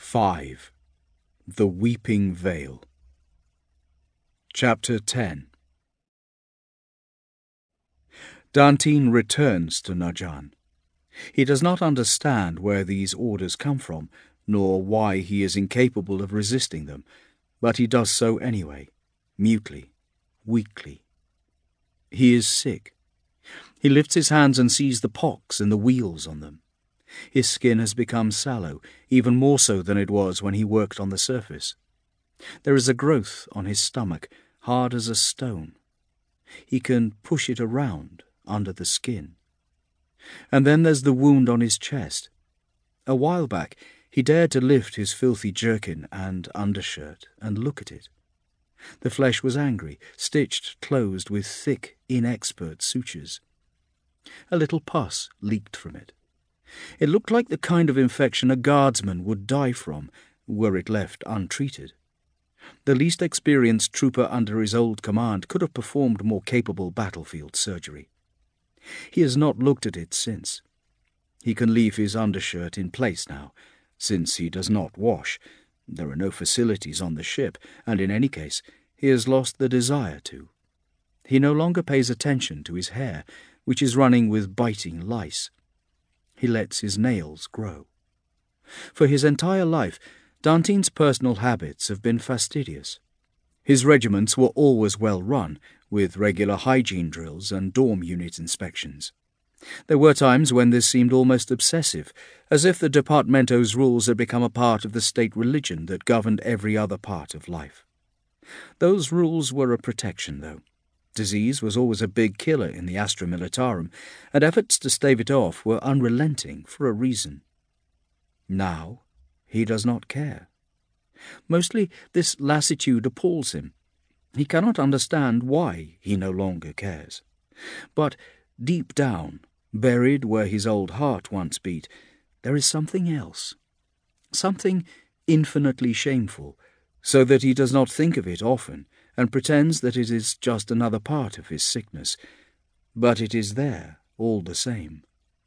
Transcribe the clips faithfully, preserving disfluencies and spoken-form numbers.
five. The Weeping Vale. Chapter ten. Dantine returns to Najan. He does not understand where these orders come from, nor why he is incapable of resisting them, but he does so anyway, mutely, weakly. He is sick. He lifts his hands and sees the pox and the wheals on them. His skin has become sallow, even more so than it was when he worked on the surface. There is a growth on his stomach, hard as a stone. He can push it around under the skin. And then there's the wound on his chest. A while back, he dared to lift his filthy jerkin and undershirt and look at it. The flesh was angry, stitched closed with thick, inexpert sutures. A little pus leaked from it. It looked like the kind of infection a guardsman would die from, were it left untreated. The least experienced trooper under his old command could have performed more capable battlefield surgery. He has not looked at it since. He can leave his undershirt in place now, since he does not wash. There are no facilities on the ship, and in any case, he has lost the desire to. He no longer pays attention to his hair, which is running with biting lice. He lets his nails grow. For his entire life, Dantine's personal habits have been fastidious. His regiments were always well run, with regular hygiene drills and dorm unit inspections. There were times when this seemed almost obsessive, as if the Departamento's rules had become a part of the state religion that governed every other part of life. Those rules were a protection, though. Disease was always a big killer in the Astra Militarum, and efforts to stave it off were unrelenting for a reason. Now he does not care. Mostly this lassitude appalls him. He cannot understand why he no longer cares. But deep down, buried where his old heart once beat, there is something else. Something infinitely shameful, so that he does not think of it often, and pretends that it is just another part of his sickness. But it is there, all the same.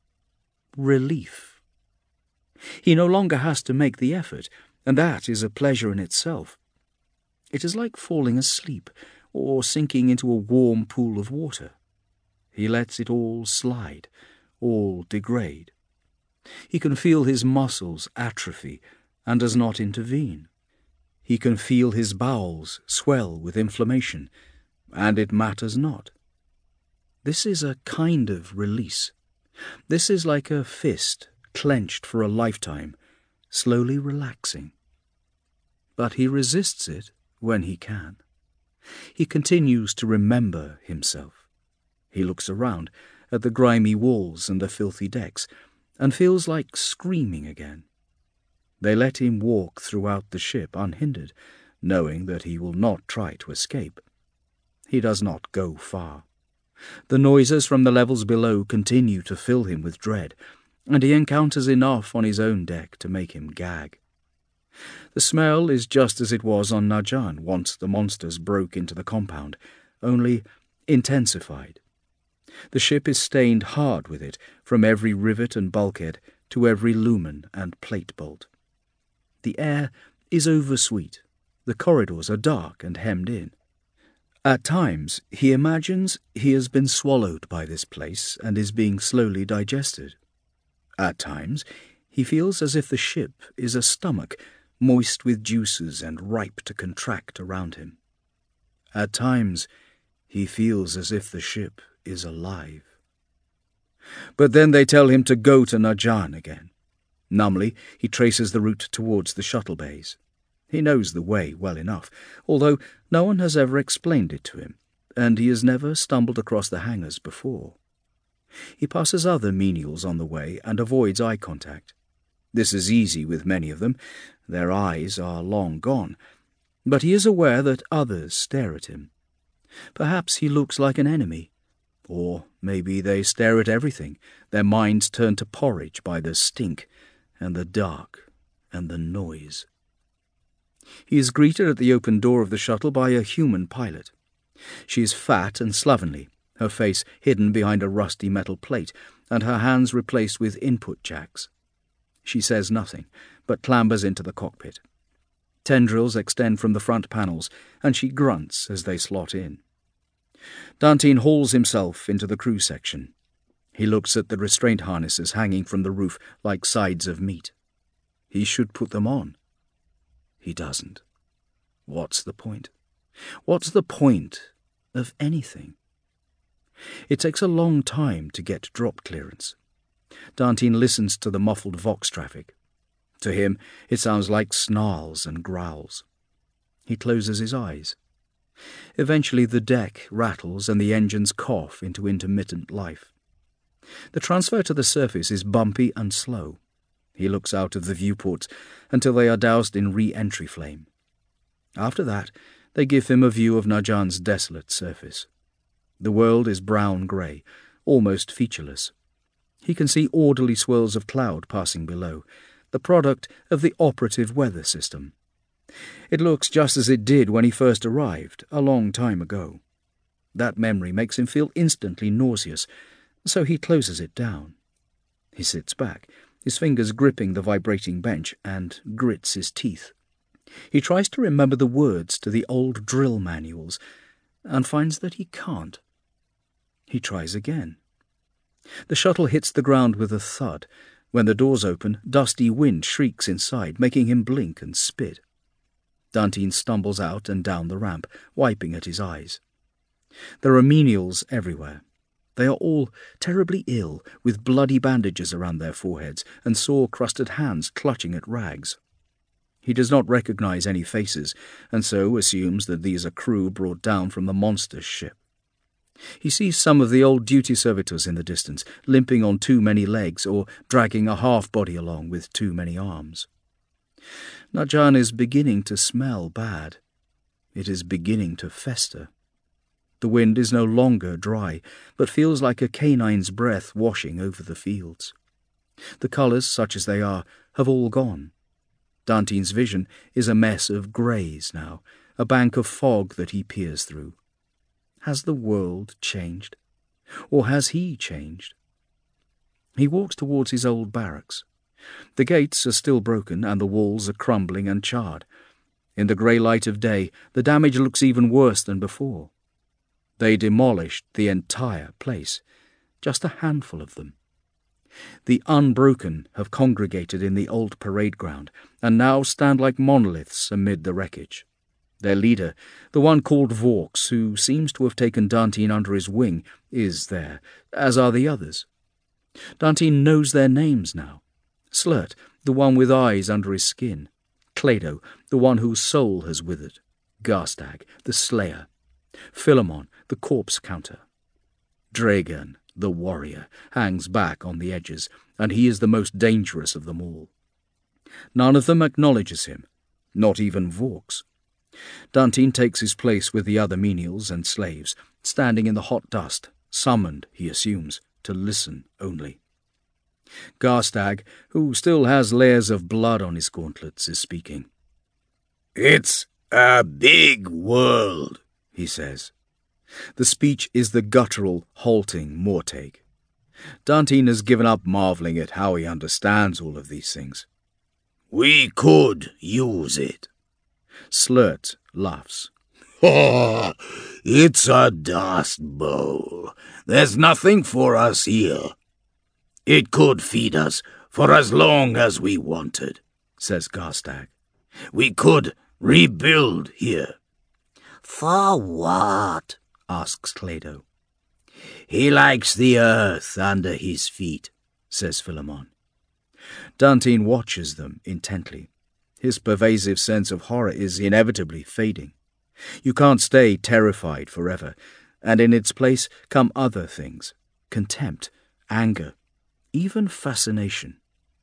Relief. He no longer has to make the effort, and that is a pleasure in itself. It is like falling asleep, or sinking into a warm pool of water. He lets it all slide, all degrade. He can feel his muscles atrophy, and does not intervene. He can feel his bowels swell with inflammation, and it matters not. This is a kind of release. This is like a fist clenched for a lifetime, slowly relaxing. But he resists it when he can. He continues to remember himself. He looks around at the grimy walls and the filthy decks, and feels like screaming again. They let him walk throughout the ship unhindered, knowing that he will not try to escape. He does not go far. The noises from the levels below continue to fill him with dread, and he encounters enough on his own deck to make him gag. The smell is just as it was on Najan once the monsters broke into the compound, only intensified. The ship is stained hard with it, from every rivet and bulkhead to every lumen and plate bolt. The air is oversweet. The corridors are dark and hemmed in. At times he imagines he has been swallowed by this place and is being slowly digested. At times he feels as if the ship is a stomach, moist with juices and ripe to contract around him. At times he feels as if the ship is alive. But then they tell him to go to Najan again. Numbly, he traces the route towards the shuttle bays. He knows the way well enough, although no one has ever explained it to him, and he has never stumbled across the hangars before. He passes other menials on the way and avoids eye contact. This is easy with many of them. Their eyes are long gone, but he is aware that others stare at him. Perhaps he looks like an enemy, or maybe they stare at everything, their minds turned to porridge by the stink and the dark and the noise. He is greeted at the open door of the shuttle by a human pilot. She is fat and slovenly, her face hidden behind a rusty metal plate, and her hands replaced with input jacks. She says nothing, but clambers into the cockpit. Tendrils extend from the front panels, and she grunts as they slot in. Dantine hauls himself into the crew section. He looks at the restraint harnesses hanging from the roof like sides of meat. He should put them on. He doesn't. What's the point? What's the point of anything? It takes a long time to get drop clearance. Dantine listens to the muffled Vox traffic. To him, it sounds like snarls and growls. He closes his eyes. Eventually the deck rattles and the engines cough into intermittent life. The transfer to the surface is bumpy and slow. He looks out of the viewports until they are doused in re-entry flame. After that, they give him a view of Najan's desolate surface. The world is brown-grey, almost featureless. He can see orderly swirls of cloud passing below, the product of the operative weather system. It looks just as it did when he first arrived, a long time ago. That memory makes him feel instantly nauseous, so he closes it down. He sits back, his fingers gripping the vibrating bench, and grits his teeth. He tries to remember the words to the old drill manuals, and finds that he can't. He tries again. The shuttle hits the ground with a thud. When the doors open, dusty wind shrieks inside, making him blink and spit. Dantine stumbles out and down the ramp, wiping at his eyes. There are menials everywhere. They are all terribly ill, with bloody bandages around their foreheads and sore-crusted hands clutching at rags. He does not recognize any faces, and so assumes that these are crew brought down from the monster ship. He sees some of the old duty servitors in the distance, limping on too many legs or dragging a half-body along with too many arms. Najan is beginning to smell bad. It is beginning to fester. The wind is no longer dry, but feels like a canine's breath washing over the fields. The colours, such as they are, have all gone. Dantine's vision is a mess of greys now, a bank of fog that he peers through. Has the world changed? Or has he changed? He walks towards his old barracks. The gates are still broken and the walls are crumbling and charred. In the grey light of day, the damage looks even worse than before. They demolished the entire place, just a handful of them. The unbroken have congregated in the old parade ground, and now stand like monoliths amid the wreckage. Their leader, the one called Vaux, who seems to have taken Dantine under his wing, is there, as are the others. Dantine knows their names now. Slurt, the one with eyes under his skin. Clado, the one whose soul has withered. Garstag, the slayer. Philemon, the corpse counter. Dragan, the warrior, hangs back on the edges, and he is the most dangerous of them all. None of them acknowledges him, not even Vaux. Dantine takes his place with the other menials and slaves, standing in the hot dust, summoned, he assumes, to listen only. Garstag, who still has layers of blood on his gauntlets, is speaking. "It's a big world," he says. The speech is the guttural, halting Mortag. Dantine has given up marvelling at how he understands all of these things. "We could use it." Slurt laughs. Oh, it's a dust bowl. There's nothing for us here. It could feed us for as long as we wanted, says Garstag. We could rebuild here. For what? Asks Clado. He likes the earth under his feet, says Philemon. Dantine watches them intently. His pervasive sense of horror is inevitably fading. You can't stay terrified forever, and in its place come other things, contempt, anger, even fascination.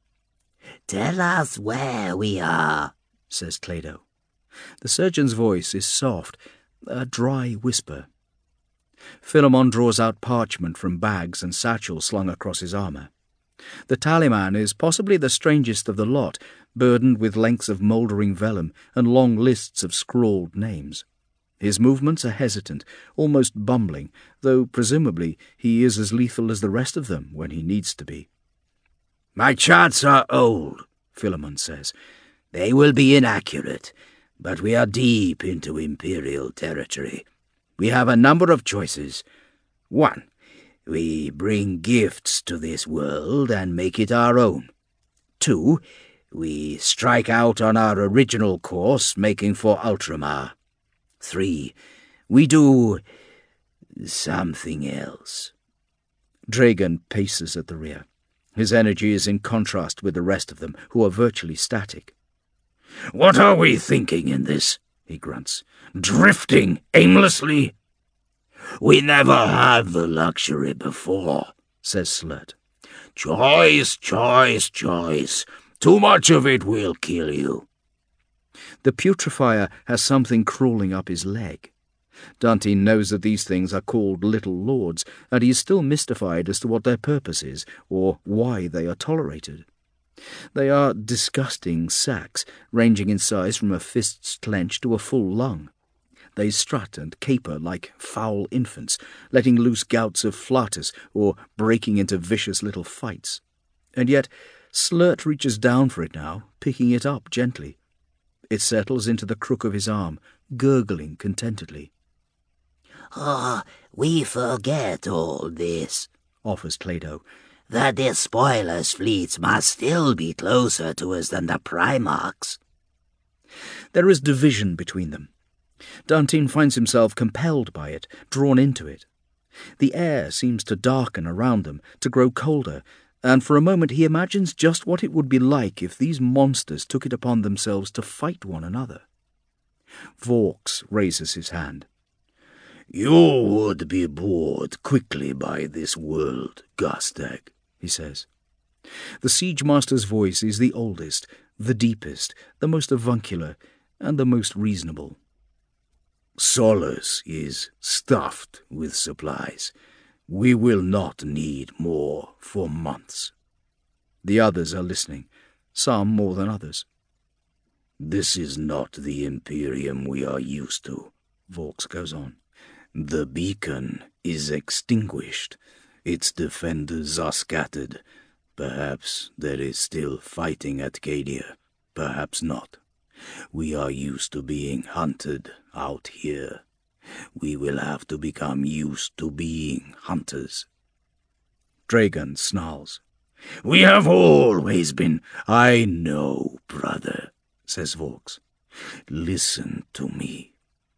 Tell us where we are, says Clado. The surgeon's voice is soft, a dry whisper. Philemon draws out parchment from bags and satchels slung across his armour. The talisman is possibly the strangest of the lot, burdened with lengths of mouldering vellum and long lists of scrawled names. His movements are hesitant, almost bumbling, though presumably he is as lethal as the rest of them when he needs to be. My charts are old, Philemon says. They will be inaccurate, but we are deep into Imperial territory. We have a number of choices. One, we bring gifts to this world and make it our own. Two, we strike out on our original course, making for Ultramar. Three, we do something else. Dragon paces at the rear. His energy is in contrast with the rest of them, who are virtually static. What are we thinking in this? He grunts. Drifting aimlessly? We never had the luxury before, says Slurt. Choice, choice, choice. Too much of it will kill you. The putrefier has something crawling up his leg. Dantine knows that these things are called Little Lords, and he is still mystified as to what their purpose is, or why they are tolerated. They are disgusting sacks, ranging in size from a fist's clench to a full lung. They strut and caper like foul infants, letting loose gouts of flatus or breaking into vicious little fights. And yet Slurt reaches down for it now, picking it up gently. It settles into the crook of his arm, gurgling contentedly. Ah, oh, we forget all this, offers Clado. The Despoilers' fleets must still be closer to us than the Primarchs. There is division between them. Dantine finds himself compelled by it, drawn into it. The air seems to darken around them, to grow colder, and for a moment he imagines just what it would be like if these monsters took it upon themselves to fight one another. Vorx raises his hand. You would be bored quickly by this world, Garstag, he says. The Siege Master's voice is the oldest, the deepest, the most avuncular, and the most reasonable. Solace is stuffed with supplies. We will not need more for months. The others are listening, some more than others. This is not the Imperium we are used to, Vorx goes on. The beacon is extinguished. Its defenders are scattered. Perhaps there is still fighting at Cadia. Perhaps not. We are used to being hunted out here. We will have to become used to being hunters. Dragon snarls. We have always been. I know, brother, says Vorx. Listen to me.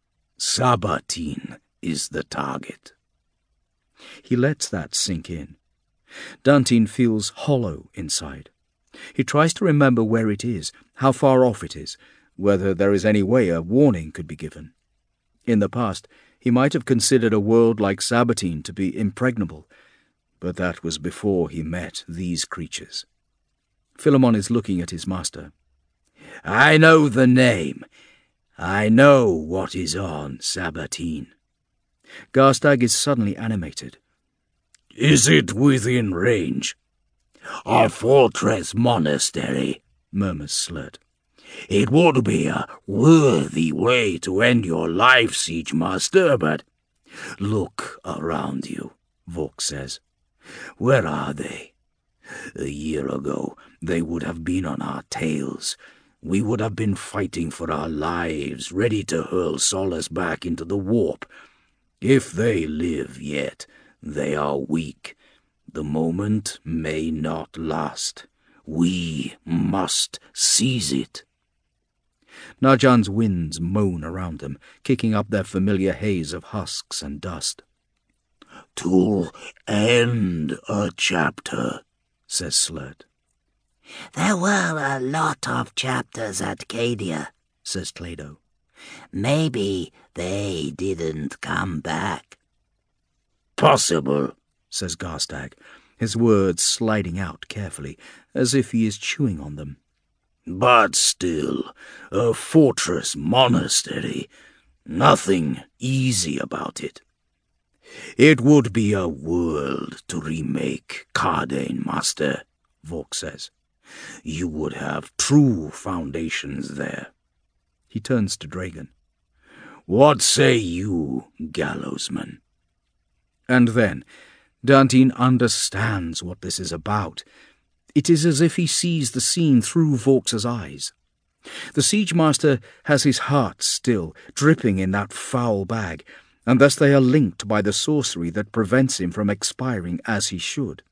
Sabatine is the target. He lets that sink in. Dantine feels hollow inside. He tries to remember where it is, how far off it is, whether there is any way a warning could be given. In the past, he might have considered a world like Sabatine to be impregnable, but that was before he met these creatures. Philemon is looking at his master. I know the name. I know what is on Sabatine. Garstag is suddenly animated. Is it within range? A fortress monastery, murmurs Slurt. It would be a worthy way to end your life, Siege Master, but look around you, Vorx says. Where are they? A year ago, they would have been on our tails. We would have been fighting for our lives, ready to hurl Solace back into the warp. If they live yet, they are weak. The moment may not last. We must seize it. Narjan's winds moan around them, kicking up their familiar haze of husks and dust. To end a chapter, says Slurt. There were a lot of chapters at Cadia, says Clado. Maybe they didn't come back. Possible, says Garstag, his words sliding out carefully, as if he is chewing on them. But still, a fortress monastery, nothing easy about it. It would be a world to remake Cardane, Master, Vorx says. You would have true foundations there. He turns to Dragon. What say you, Gallowsman? And then Dantine understands what this is about. It is as if he sees the scene through Vaux's eyes. The siege-master has his heart still, dripping in that foul bag, and thus they are linked by the sorcery that prevents him from expiring as he should.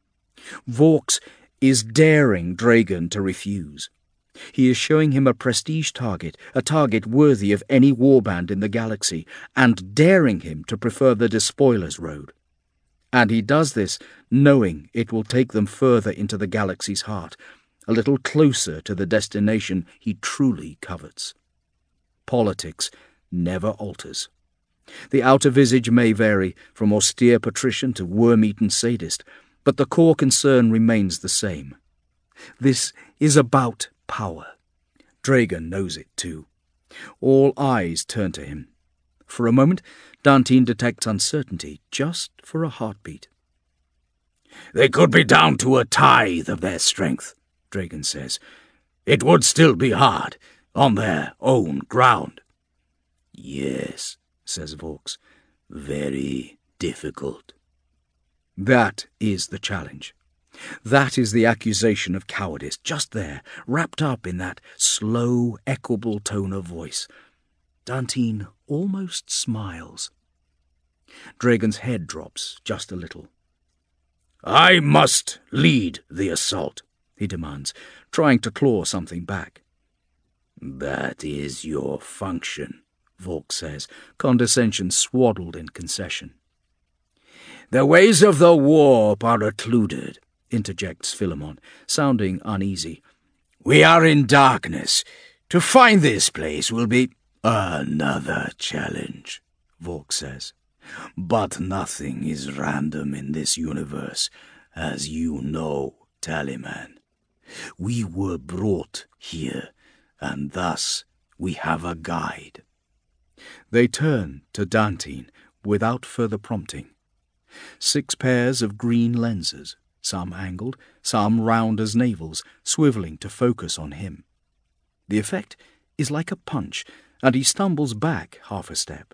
Vaux is daring Dragon to refuse. He is showing him a prestige target, a target worthy of any warband in the galaxy, and daring him to prefer the despoiler's road. And he does this knowing it will take them further into the galaxy's heart, a little closer to the destination he truly covets. Politics never alters. The outer visage may vary from austere patrician to worm-eaten sadist, but the core concern remains the same. This is about power. Dragon knows it too. All eyes turn to him. For a moment, Dantine detects uncertainty, just for a heartbeat. "They could be down to a tithe of their strength," Dragon says. "It would still be hard, on their own ground." "Yes," says Vaux, "very difficult." That is the challenge. That is the accusation of cowardice, just there, wrapped up in that slow, equable tone of voice. Dantine almost smiles. Dragon's head drops just a little. "I must lead the assault," he demands, trying to claw something back. "That is your function," Vaux says, condescension swaddled in concession. "The ways of the warp are occluded," interjects Philemon, sounding uneasy. "We are in darkness. To find this place will be—" "Another challenge," Vaux says. "But nothing is random in this universe, as you know, Tallyman. We were brought here, and thus we have a guide." They turn to Dantine without further prompting. Six pairs of green lenses, some angled, some round as navels, swivelling to focus on him. The effect is like a punch, and he stumbles back half a step.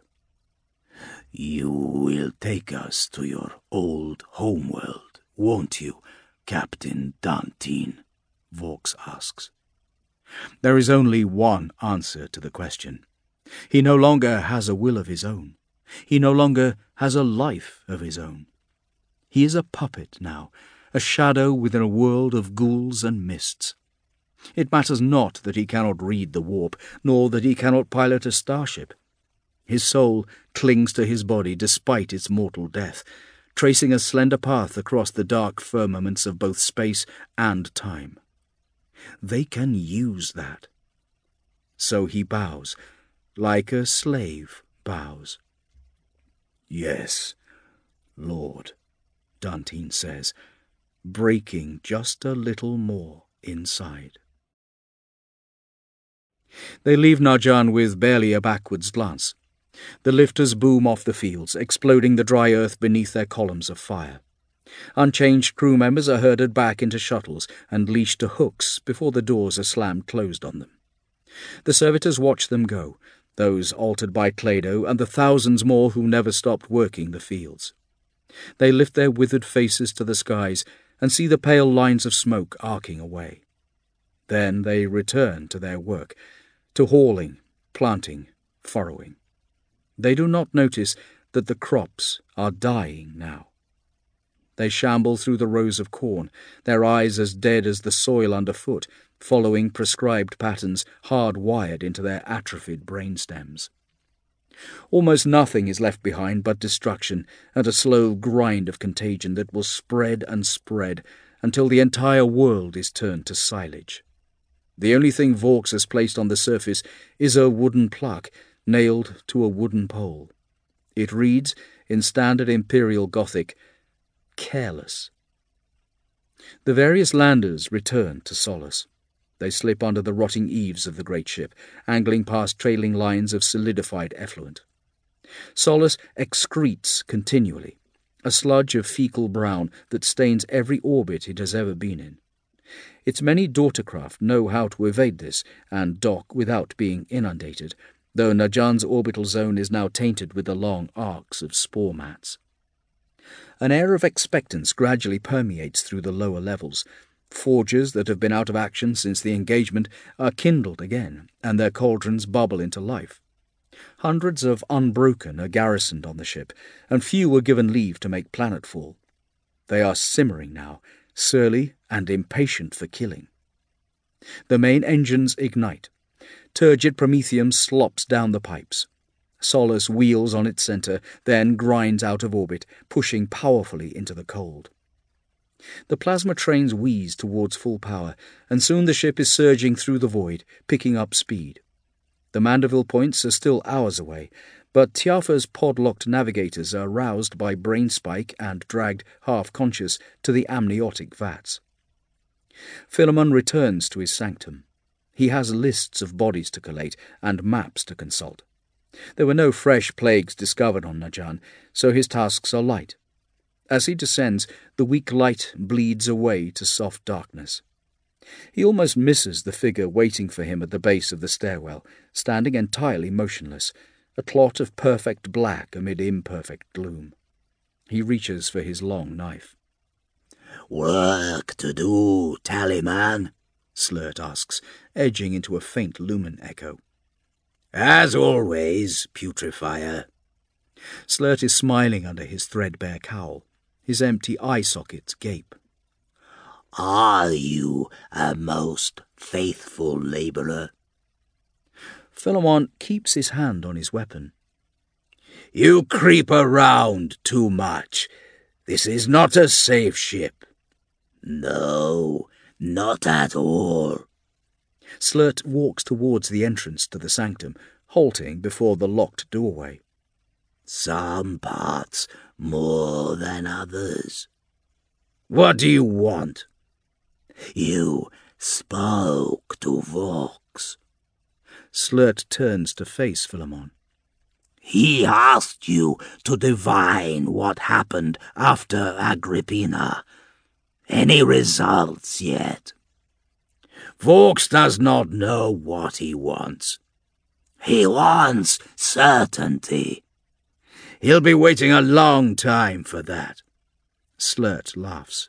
"You will take us to your old homeworld, won't you, Captain Dantine?" Vaux asks. There is only one answer to the question. He no longer has a will of his own. He no longer has a life of his own. He is a puppet now, a shadow within a world of ghouls and mists. It matters not that he cannot read the warp, nor that he cannot pilot a starship. His soul clings to his body despite its mortal death, tracing a slender path across the dark firmaments of both space and time. They can use that. So he bows, like a slave bows. "Yes, Lord," Dantine says, breaking just a little more inside. They leave Narjan with barely a backwards glance. The lifters boom off the fields, exploding the dry earth beneath their columns of fire. Unchanged crew members are herded back into shuttles and leashed to hooks before the doors are slammed closed on them. The servitors watch them go, those altered by Clado and the thousands more who never stopped working the fields. They lift their withered faces to the skies and see the pale lines of smoke arcing away. Then they return to their work, to hauling, planting, furrowing. They do not notice that the crops are dying now. They shamble through the rows of corn, their eyes as dead as the soil underfoot, following prescribed patterns hard-wired into their atrophied brainstems. Almost nothing is left behind but destruction and a slow grind of contagion that will spread and spread until the entire world is turned to silage. The only thing Vaux has placed on the surface is a wooden plaque nailed to a wooden pole. It reads, in standard Imperial Gothic, "Careless." The various landers return to Solus. They slip under the rotting eaves of the great ship, angling past trailing lines of solidified effluent. Solus excretes continually, a sludge of fecal brown that stains every orbit it has ever been in. Its many daughter craft know how to evade this and dock without being inundated, though Narjan's orbital zone is now tainted with the long arcs of spore mats. An air of expectance gradually permeates through the lower levels, Forges that have been out of action since the engagement are kindled again, and their cauldrons bubble into life. Hundreds of unbroken are garrisoned on the ship, and few were given leave to make planetfall. They are simmering now, surly and impatient for killing. The main engines ignite. Turgid promethium slops down the pipes. Solus wheels on its centre, then grinds out of orbit, pushing powerfully into the cold. The plasma trains wheeze towards full power, and soon the ship is surging through the void, picking up speed. The Mandeville points are still hours away, but Tiafa's pod-locked navigators are roused by brain spike and dragged, half-conscious, to the amniotic vats. Philemon returns to his sanctum. He has lists of bodies to collate and maps to consult. There were no fresh plagues discovered on Najan, so his tasks are light. As he descends, the weak light bleeds away to soft darkness. He almost misses the figure waiting for him at the base of the stairwell, standing entirely motionless, a clot of perfect black amid imperfect gloom. He reaches for his long knife. "Work to do, Tallyman?" Slurt asks, edging into a faint lumen echo. "As always, Putrefier." Slurt is smiling under his threadbare cowl. His empty eye sockets gape. "Are you a most faithful labourer?" Philemon keeps his hand on his weapon. "You creep around too much. This is not a safe ship." "No, not at all." Slurt walks towards the entrance to the sanctum, halting before the locked doorway. "Some parts more than others." "What do you want?" "You spoke to Vox." Slurt turns to face Philemon. "He asked you to divine what happened after Agrippina. Any results yet?" "Vox does not know what he wants." "He wants certainty." "He'll be waiting a long time for that." Slurt laughs.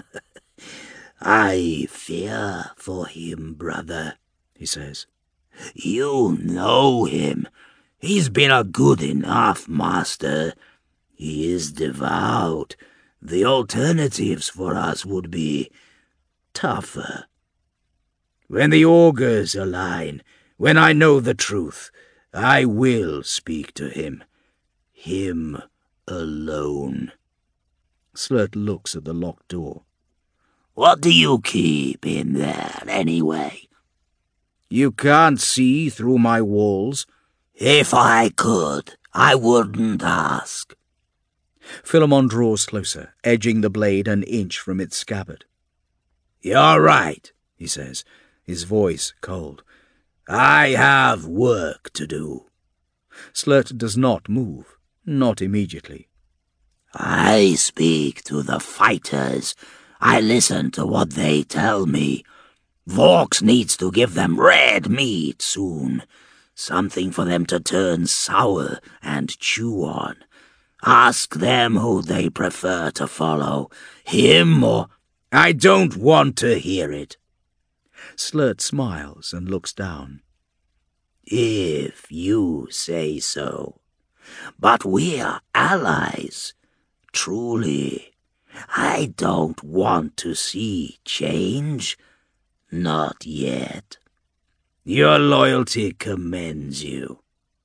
"I fear for him, brother," he says. "You know him. He's been a good enough master. He is devout. The alternatives for us would be tougher." "When the augurs align, when I know the truth, I will speak to him. Him alone." Slurt looks at the locked door. "What do you keep in there, anyway?" "You can't see through my walls." "If I could, I wouldn't ask." Philemon draws closer, edging the blade an inch from its scabbard. "You're right," he says, his voice cold. "I have work to do." Slurt does not move, not immediately. "I speak to the fighters. I listen to what they tell me. Vox needs to give them red meat soon, something for them to turn sour and chew on. Ask them who they prefer to follow, him or—" "I don't want to hear it." Slurt smiles and looks down. "If you say so. But we're allies. Truly, I don't want to see change. Not yet." "Your loyalty commends you."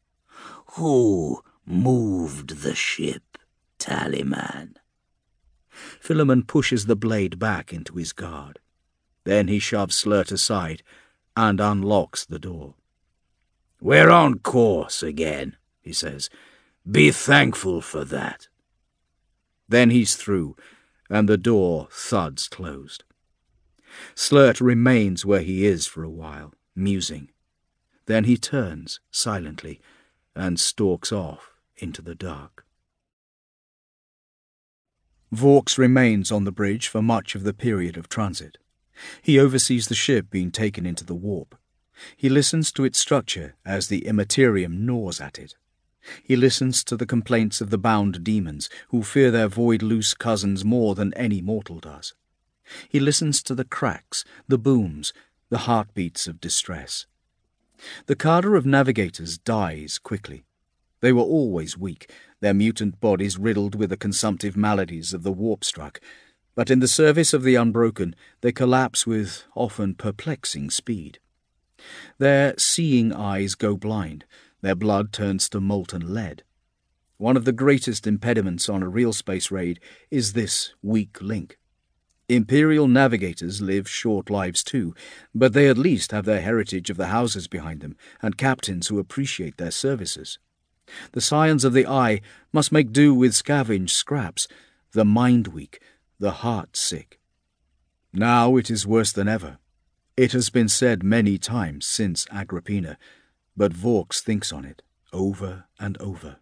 "Who moved the ship, Tallyman?" Philemon pushes the blade back into his guard. Then he shoves Slurt aside and unlocks the door. "We're on course again," he says. "Be thankful for that." Then he's through, and the door thuds closed. Slurt remains where he is for a while, musing. Then he turns, silently, and stalks off into the dark. Vox remains on the bridge for much of the period of transit. He oversees the ship being taken into the warp. He listens to its structure as the immaterium gnaws at it. He listens to the complaints of the bound demons, who fear their void-loose cousins more than any mortal does. He listens to the cracks, the booms, the heartbeats of distress. The cadre of navigators dies quickly. They were always weak, their mutant bodies riddled with the consumptive maladies of the warp-struck, but in the service of the Unbroken they collapse with often perplexing speed. Their seeing eyes go blind, their blood turns to molten lead. One of the greatest impediments on a real space raid is this weak link. Imperial navigators live short lives too, but they at least have their heritage of the houses behind them, and captains who appreciate their services. The scions of the Eye must make do with scavenged scraps, the mind-weak, the heart-sick. Now it is worse than ever. It has been said many times since Agrippina, but Vaux thinks on it over and over.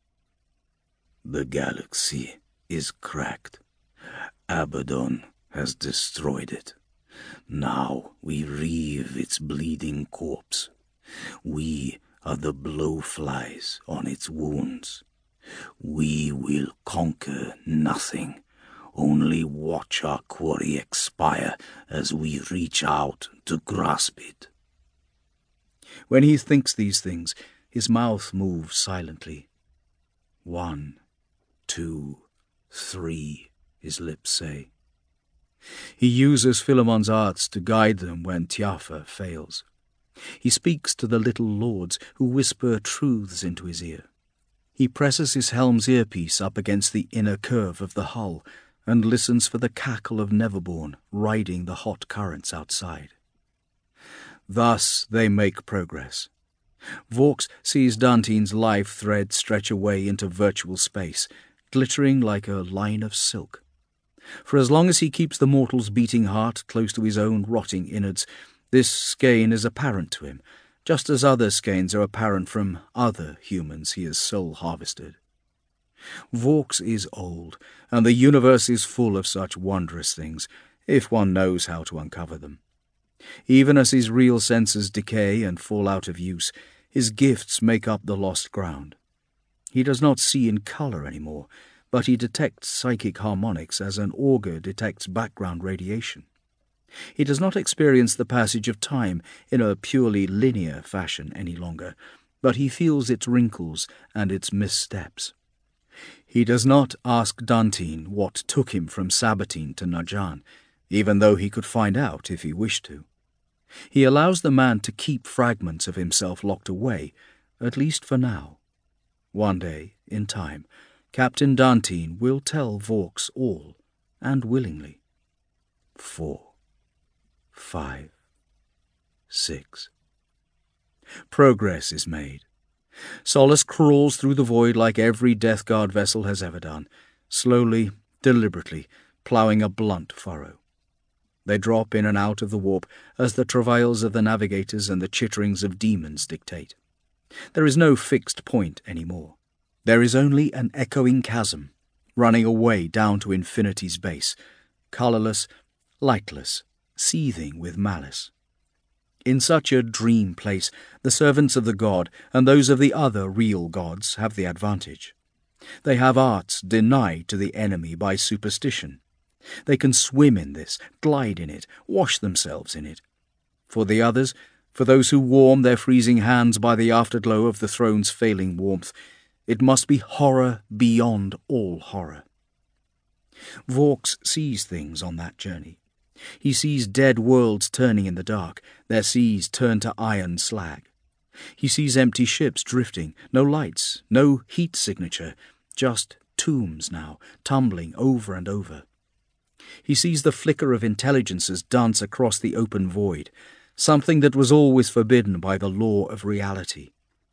The galaxy is cracked. Abaddon has destroyed it. Now we reave its bleeding corpse. We are the blowflies on its wounds. We will conquer nothing, only watch our quarry expire as we reach out to grasp it. When he thinks these things, his mouth moves silently. One, two, three, his lips say. He uses Philemon's arts to guide them when Tiafa fails. He speaks to the little lords who whisper truths into his ear. He presses his helm's earpiece up against the inner curve of the hull and listens for the cackle of Neverborn riding the hot currents outside. Thus they make progress. Vaux sees Dantine's life thread stretch away into virtual space, glittering like a line of silk. For as long as he keeps the mortal's beating heart close to his own rotting innards, this skein is apparent to him, just as other skeins are apparent from other humans he has soul-harvested. Vaux is old, and the universe is full of such wondrous things, if one knows how to uncover them. Even as his real senses decay and fall out of use, his gifts make up the lost ground. He does not see in colour any more, but he detects psychic harmonics as an augur detects background radiation. He does not experience the passage of time in a purely linear fashion any longer, but he feels its wrinkles and its missteps. He does not ask Dantine what took him from Sabatine to Narjan, even though he could find out if he wished to. He allows the man to keep fragments of himself locked away, at least for now. One day, in time, Captain Dantine will tell Vaux all, and willingly. Four, five, six. Progress is made. Solace crawls through the void like every Death Guard vessel has ever done, slowly, deliberately, ploughing a blunt furrow. They drop in and out of the warp as the travails of the navigators and the chitterings of demons dictate. There is no fixed point any more. There is only an echoing chasm, running away down to infinity's base, colourless, lightless, seething with malice. In such a dream place, the servants of the god and those of the other real gods have the advantage. They have arts denied to the enemy by superstition. They can swim in this, glide in it, wash themselves in it. For the others, for those who warm their freezing hands by the afterglow of the throne's failing warmth, it must be horror beyond all horror. Vaux sees things on that journey. He sees dead worlds turning in the dark, their seas turned to iron slag. He sees empty ships drifting, no lights, no heat signature, just tombs now, tumbling over and over. He sees the flicker of intelligences dance across the open void, something that was always forbidden by the law of reality.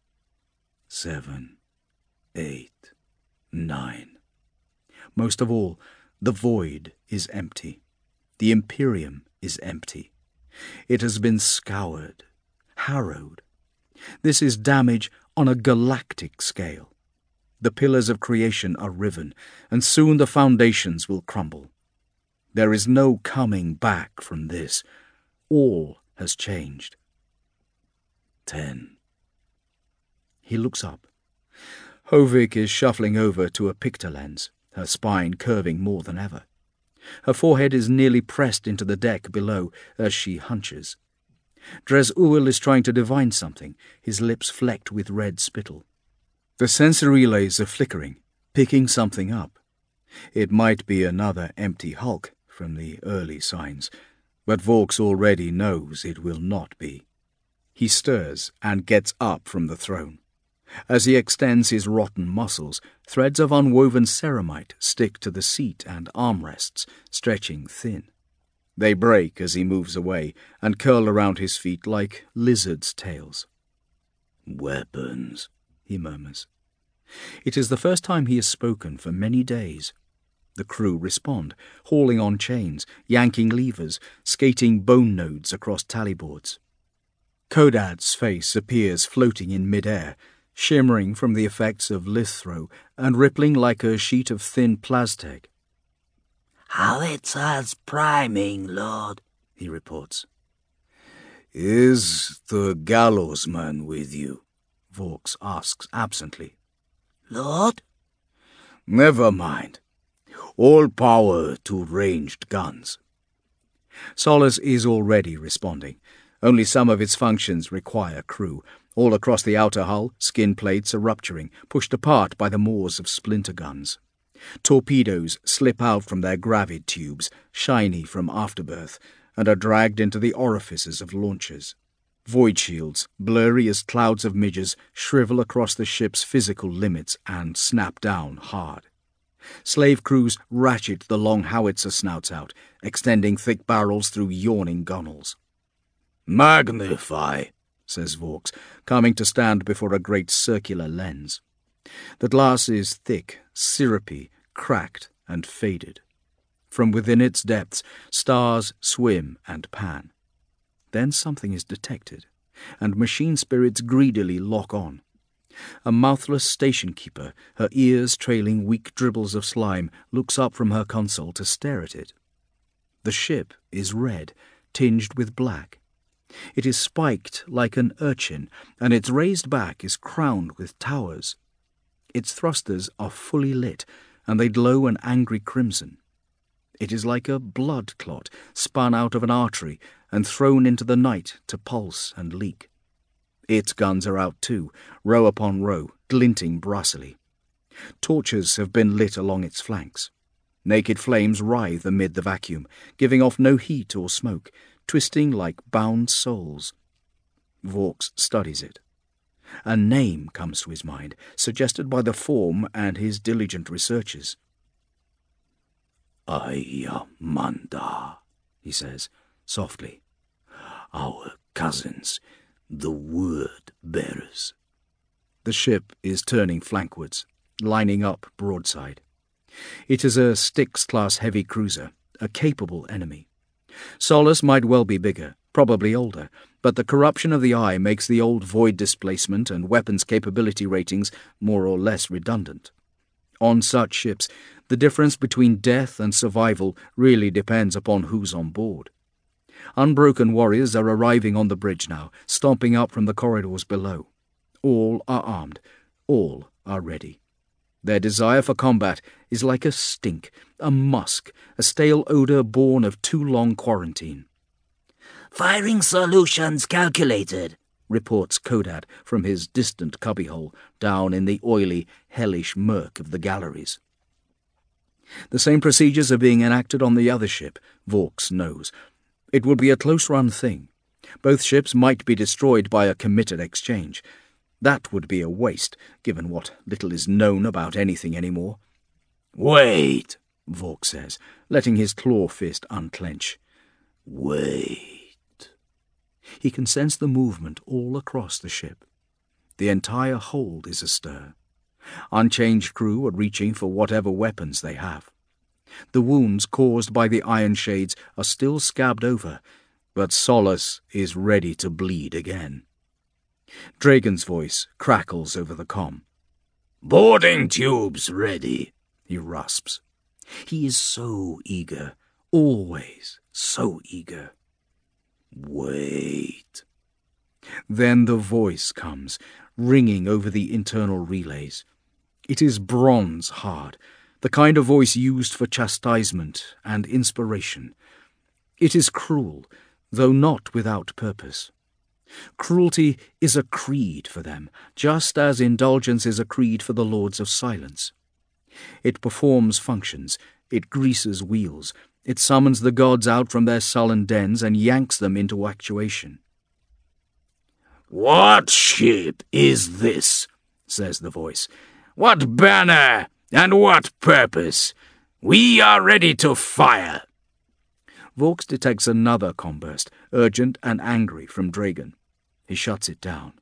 Seven, eight, nine. Most of all, the void is empty. The Imperium is empty. It has been scoured, harrowed. This is damage on a galactic scale. The pillars of creation are riven, and soon the foundations will crumble. There is no coming back from this. All has changed. Ten. He looks up. Hovig is shuffling over to a picta lens, her spine curving more than ever. Her forehead is nearly pressed into the deck below as she hunches. Dres Uil is trying to divine something, his lips flecked with red spittle. The sensor relays are flickering, picking something up. It might be another empty hulk from the early signs, but Vaux already knows it will not be. He stirs and gets up from the throne. As he extends his rotten muscles, threads of unwoven ceramite stick to the seat and armrests, stretching thin. They break as he moves away and curl around his feet like lizards' tails. "Weapons," he murmurs. It is the first time he has spoken for many days. The crew respond, hauling on chains, yanking levers, skating bone nodes across tallyboards. Kodad's face appears floating in mid-air, shimmering from the effects of lithro and rippling like a sheet of thin plasteg. "Howitzers priming, Lord," he reports. "Is the gallows man with you?" Vaux asks absently. "Lord?" "Never mind. All power to ranged guns." Solace is already responding. Only some of its functions require crew. All across the outer hull, skin plates are rupturing, pushed apart by the maws of splinter guns. Torpedoes slip out from their gravid tubes, shiny from afterbirth, and are dragged into the orifices of launchers. Void shields, blurry as clouds of midges, shrivel across the ship's physical limits and snap down hard. Slave crews ratchet the long howitzer snouts out, extending thick barrels through yawning gunnels. "Magnify," says Vaux, coming to stand before a great circular lens. The glass is thick, syrupy, cracked, and faded. From within its depths, stars swim and pan. Then something is detected, and machine spirits greedily lock on. A mouthless station keeper, her ears trailing weak dribbles of slime, looks up from her console to stare at it. The ship is red, tinged with black. It is spiked like an urchin, and its raised back is crowned with towers. Its thrusters are fully lit, and they glow an angry crimson. It is like a blood clot spun out of an artery and thrown into the night to pulse and leak. Its guns are out too, row upon row, glinting brassily. Torches have been lit along its flanks. Naked flames writhe amid the vacuum, giving off no heat or smoke, twisting like bound souls. Vaux studies it. A name comes to his mind, suggested by the form and his diligent researches. "Ayamanda," he says, softly. "Our cousins, the word-bearers." The ship is turning flankwards, lining up broadside. It is a Styx-class heavy cruiser, a capable enemy. Solace might well be bigger, probably older, but the corruption of the eye makes the old void displacement and weapons capability ratings more or less redundant. On such ships, the difference between death and survival really depends upon who's on board. Unbroken warriors are arriving on the bridge now, stomping up from the corridors below. All are armed. All are ready. Their desire for combat is like a stink, a musk, a stale odour born of too long quarantine. "Firing solutions calculated," reports Kodad from his distant cubbyhole down in the oily, hellish murk of the galleries. The same procedures are being enacted on the other ship, Vaux knows. It would be a close-run thing. Both ships might be destroyed by a committed exchange. That would be a waste, given what little is known about anything anymore. "Wait," Vaux says, letting his claw fist unclench. "Wait." He can sense the movement all across the ship. The entire hold is astir. Unchanged crew are reaching for whatever weapons they have. The wounds caused by the iron shades are still scabbed over, but Solace is ready to bleed again. Dragon's voice crackles over the comm. "Boarding tubes ready," he rasps. He is so eager, always so eager. "Wait." Then the voice comes, ringing over the internal relays. It is bronze hard. the kind of voice used for chastisement and inspiration. It is cruel, though not without purpose. Cruelty is a creed for them, just as indulgence is a creed for the lords of silence. It performs functions, it greases wheels, it summons the gods out from their sullen dens and yanks them into actuation. "What ship is this?" says the voice. "What banner and what purpose? We are ready to fire." Vaux detects another comburst, urgent and angry, from Dragon. He shuts it down.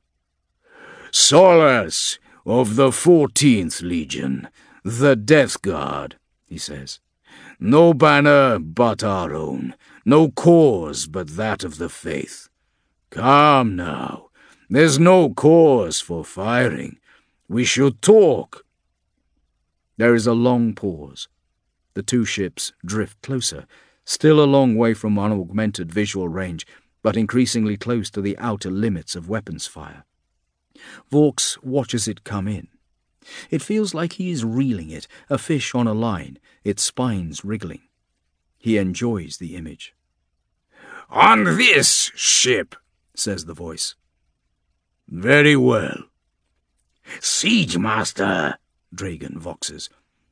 "Solas of the fourteenth Legion, the Death Guard," he says. "No banner but our own, no cause but that of the faith. Come now, there's no cause for firing. We should talk." There is a long pause. The two ships drift closer, still a long way from unaugmented visual range, but increasingly close to the outer limits of weapons fire. Vaux watches it come in. It feels like he is reeling it, a fish on a line, its spines wriggling. He enjoys the image. "On this ship," says the voice. "Very well." "Siege Master," Dragon voxes.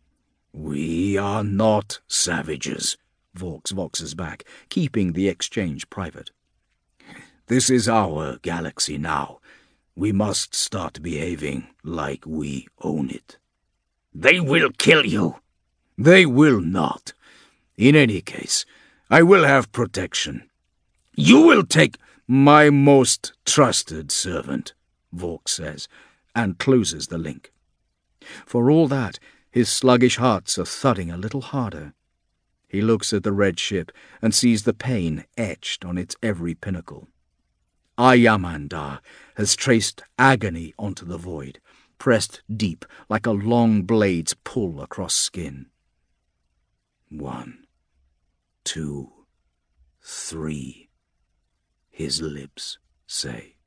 "We are not savages," Vaux voxes back, keeping the exchange private. "This is our galaxy now. We must start behaving like we own it." "They will kill you." "They will not. In any case, I will have protection." "You will take—" "My most trusted servant," Vaux says, and closes the link. For all that, his sluggish hearts are thudding a little harder. He looks at the red ship and sees the pain etched on its every pinnacle. Ayamandar has traced agony onto the void, pressed deep like a long blade's pull across skin. One, two, three, his lips say.